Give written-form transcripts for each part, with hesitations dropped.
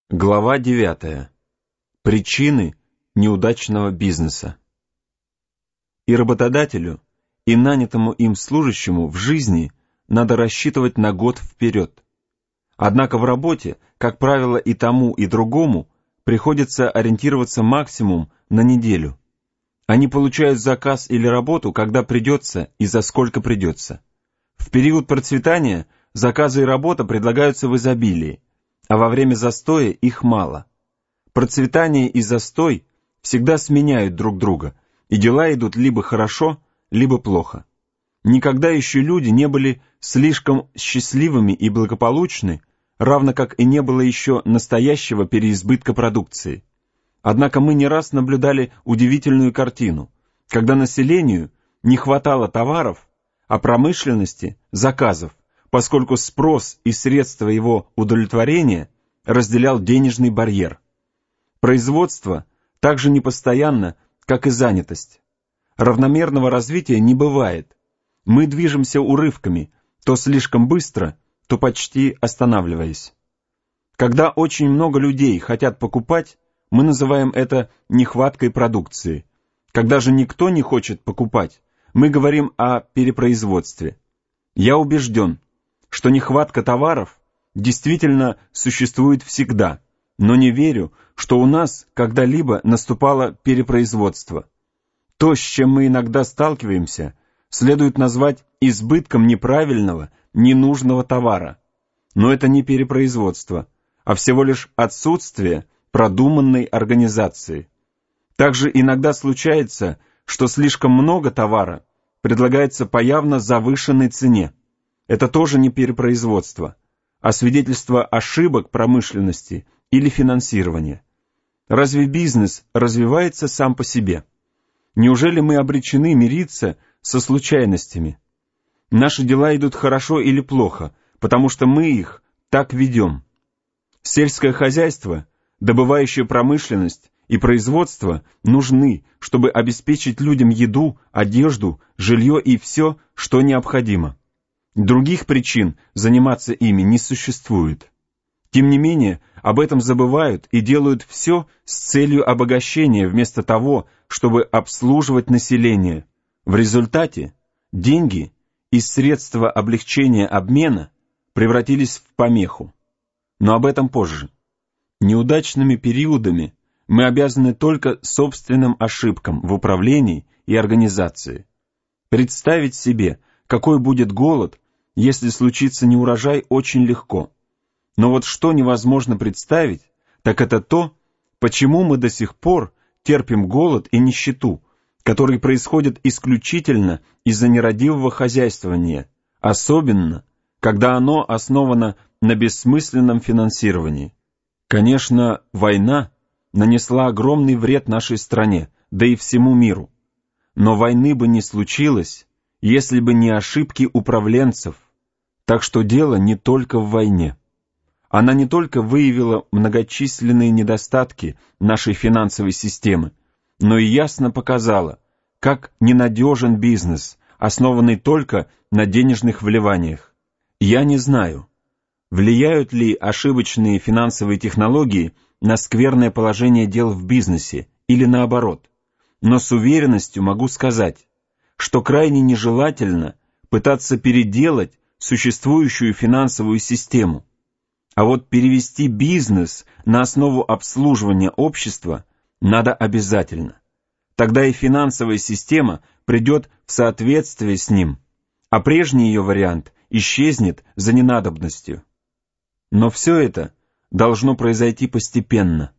Глава 9. Причины неудачного бизнеса. И работодателю, и нанятому им служащему в жизни надо рассчитывать на год вперед. Однако в работе, как правило, и тому, и другому приходится ориентироваться максимум на неделю. Они получают заказ или работу, когда придется и за сколько придется. В период процветания заказы и работа предлагаются в изобилии, а во время застоя их мало. Процветание и застой всегда сменяют друг друга, и дела идут либо хорошо, либо плохо. Никогда еще люди не были слишком счастливыми и благополучны, равно как и не было еще настоящего переизбытка продукции. Однако мы не раз наблюдали удивительную картину, когда населению не хватало товаров, а промышленности – заказов, поскольку спрос и средства его удовлетворения разделял денежный барьер. Производство так же непостоянно, как и занятость. Равномерного развития не бывает. Мы движемся урывками, то слишком быстро, то почти останавливаясь. Когда очень много людей хотят покупать, мы называем это нехваткой продукции. Когда же никто не хочет покупать, мы говорим о перепроизводстве. Я убежден, что нехватка товаров действительно существует всегда, но не верю, что у нас когда-либо наступало перепроизводство. То, с чем мы иногда сталкиваемся, следует назвать избытком неправильного, ненужного товара. Но это не перепроизводство, а всего лишь отсутствие продуманной организации. Также иногда случается, что слишком много товара предлагается по явно завышенной цене. Это тоже не перепроизводство, а свидетельство ошибок промышленности или финансирования. Разве бизнес развивается сам по себе? Неужели мы обречены мириться со случайностями? Наши дела идут хорошо или плохо, потому что мы их так ведем. Сельское хозяйство, добывающая промышленность и производство нужны, чтобы обеспечить людям еду, одежду, жилье и все, что необходимо. Других причин заниматься ими не существует. Тем не менее, об этом забывают и делают все с целью обогащения вместо того, чтобы обслуживать население. В результате деньги и средства облегчения обмена превратились в помеху. Но об этом позже. Неудачными периодами мы обязаны только собственным ошибкам в управлении и организации. Представить себе, какой будет голод, если случится неурожай, очень легко. Но вот что невозможно представить, так это то, почему мы до сих пор терпим голод и нищету, которые происходят исключительно из-за нерадивого хозяйствования, особенно, когда оно основано на бессмысленном финансировании. Конечно, война нанесла огромный вред нашей стране, да и всему миру. Но войны бы не случилось, если бы не ошибки управленцев. Так что дело не только в войне. Она не только выявила многочисленные недостатки нашей финансовой системы, но и ясно показала, как ненадежен бизнес, основанный только на денежных вливаниях. Я не знаю, влияют ли ошибочные финансовые технологии на скверное положение дел в бизнесе или наоборот, но с уверенностью могу сказать, что крайне нежелательно пытаться переделать существующую финансовую систему. А вот перевести бизнес на основу обслуживания общества надо обязательно. Тогда и финансовая система придет в соответствие с ним, а прежний ее вариант исчезнет за ненадобностью. Но все это должно произойти постепенно.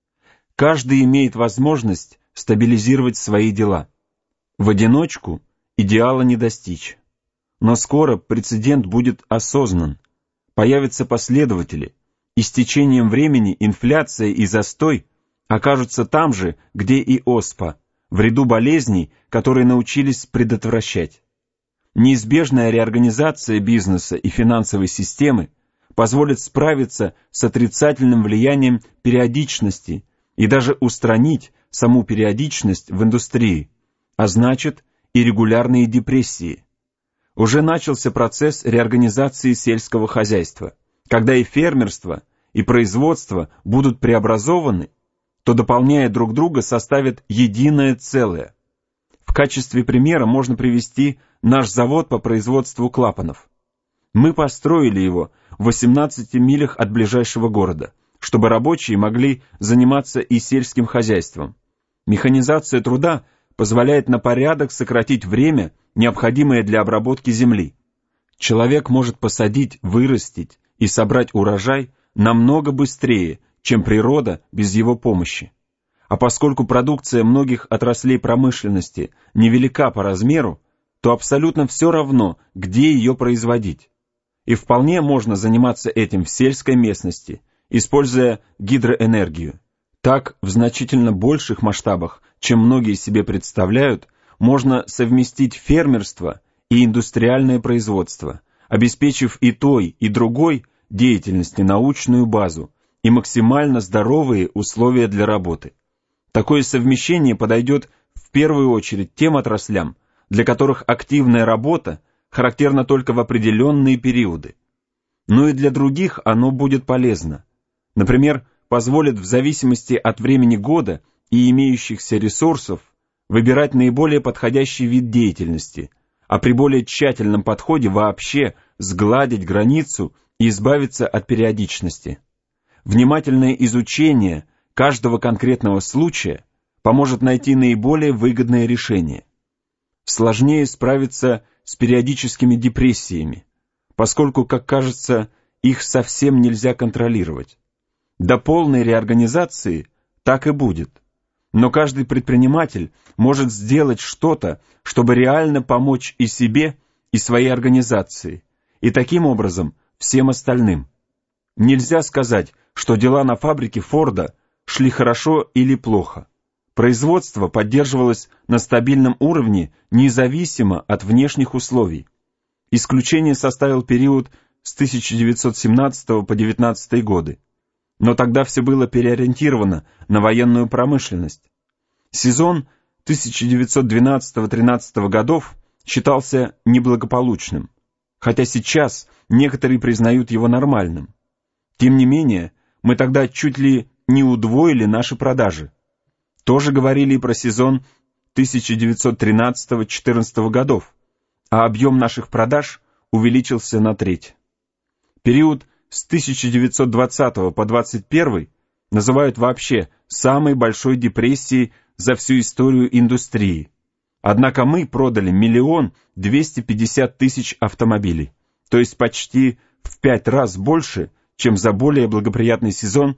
Каждый имеет возможность стабилизировать свои дела. В одиночку идеала не достичь. Но скоро прецедент будет осознан. Появятся последователи, и с течением времени инфляция и застой окажутся там же, где и оспа, в ряду болезней, которые научились предотвращать. Неизбежная реорганизация бизнеса и финансовой системы позволит справиться с отрицательным влиянием периодичности и даже устранить саму периодичность в индустрии, а значит и регулярные депрессии. Уже начался процесс реорганизации сельского хозяйства, когда и фермерство, и производство будут преобразованы, то, дополняя друг друга, составят единое целое. В качестве примера можно привести наш завод по производству клапанов. Мы построили его в 18 милях от ближайшего города, чтобы рабочие могли заниматься и сельским хозяйством. Механизация труда позволяет на порядок сократить время, необходимое для обработки земли. Человек может посадить, вырастить и собрать урожай намного быстрее, чем природа без его помощи. А поскольку продукция многих отраслей промышленности невелика по размеру, то абсолютно все равно, где ее производить. И вполне можно заниматься этим в сельской местности, используя гидроэнергию. Так, в значительно больших масштабах, чем многие себе представляют, можно совместить фермерство и индустриальное производство, обеспечив и той, и другой деятельности научную базу и максимально здоровые условия для работы. Такое совмещение подойдет в первую очередь тем отраслям, для которых активная работа характерна только в определенные периоды. Но и для других оно будет полезно. Например, позволит в зависимости от времени года и имеющихся ресурсов выбирать наиболее подходящий вид деятельности, а при более тщательном подходе вообще сгладить границу и избавиться от периодичности. Внимательное изучение каждого конкретного случая поможет найти наиболее выгодное решение. Сложнее справиться с периодическими депрессиями, поскольку, как кажется, их совсем нельзя контролировать. До полной реорганизации так и будет. Но каждый предприниматель может сделать что-то, чтобы реально помочь и себе, и своей организации, и таким образом всем остальным. Нельзя сказать, что дела на фабрике Форда шли хорошо или плохо. Производство поддерживалось на стабильном уровне независимо от внешних условий. Исключение составил период с 1917 по 19 годы. Но тогда все было переориентировано на военную промышленность. Сезон 1912-13 годов считался неблагополучным, хотя сейчас некоторые признают его нормальным. Тем не менее, мы тогда чуть ли не удвоили наши продажи. Тоже говорили и про сезон 1913-14 годов, а объем наших продаж увеличился на треть. Период с 1920 по 21 называют вообще самой большой депрессией за всю историю индустрии. Однако мы продали 1 250 000 автомобилей, то есть почти в 5 раз больше, чем за более благоприятный сезон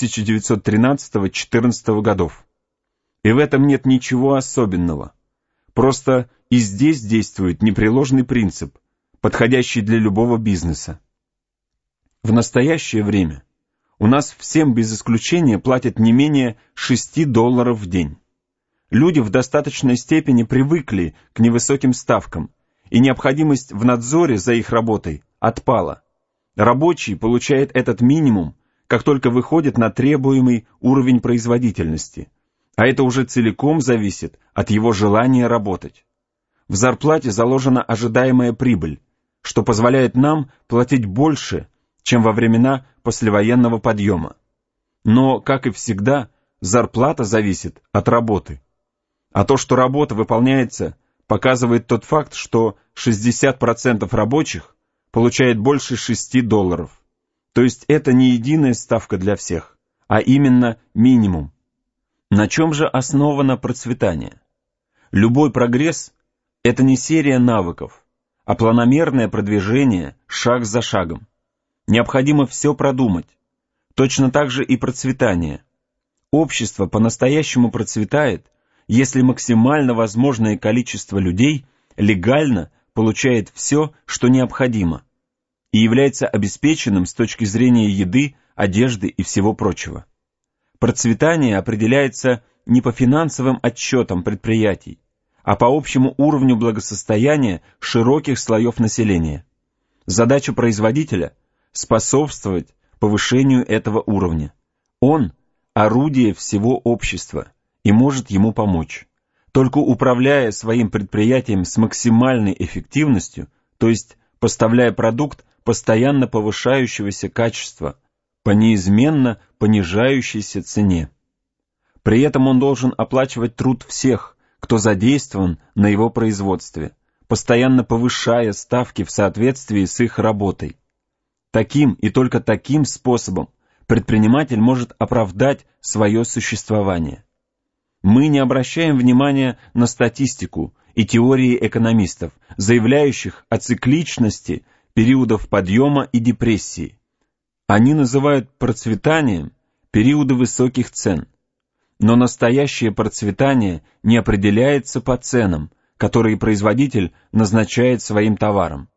1913-14 годов. И в этом нет ничего особенного. Просто и здесь действует непреложный принцип, подходящий для любого бизнеса. В настоящее время у нас всем без исключения платят не менее $6 в день. Люди в достаточной степени привыкли к невысоким ставкам, и необходимость в надзоре за их работой отпала. Рабочий получает этот минимум, как только выходит на требуемый уровень производительности, а это уже целиком зависит от его желания работать. В зарплате заложена ожидаемая прибыль, что позволяет нам платить больше, чем во времена послевоенного подъема. Но, как и всегда, зарплата зависит от работы. А то, что работа выполняется, показывает тот факт, что 60% рабочих получает больше $6. То есть это не единая ставка для всех, а именно минимум. На чем же основано процветание? Любой прогресс – это не серия навыков, а планомерное продвижение шаг за шагом. Необходимо все продумать. Точно так же и процветание. Общество по-настоящему процветает, если максимально возможное количество людей легально получает все, что необходимо, и является обеспеченным с точки зрения еды, одежды и всего прочего. Процветание определяется не по финансовым отчетам предприятий, а по общему уровню благосостояния широких слоев населения. Задача производителя – способствовать повышению этого уровня. Он – орудие всего общества и может ему помочь. Только управляя своим предприятием с максимальной эффективностью, то есть поставляя продукт постоянно повышающегося качества по неизменно понижающейся цене. При этом он должен оплачивать труд всех, кто задействован на его производстве, постоянно повышая ставки в соответствии с их работой. Таким и только таким способом предприниматель может оправдать свое существование. Мы не обращаем внимания на статистику и теории экономистов, заявляющих о цикличности периодов подъема и депрессии. Они называют процветанием периоды высоких цен. Но настоящее процветание не определяется по ценам, которые производитель назначает своим товарам.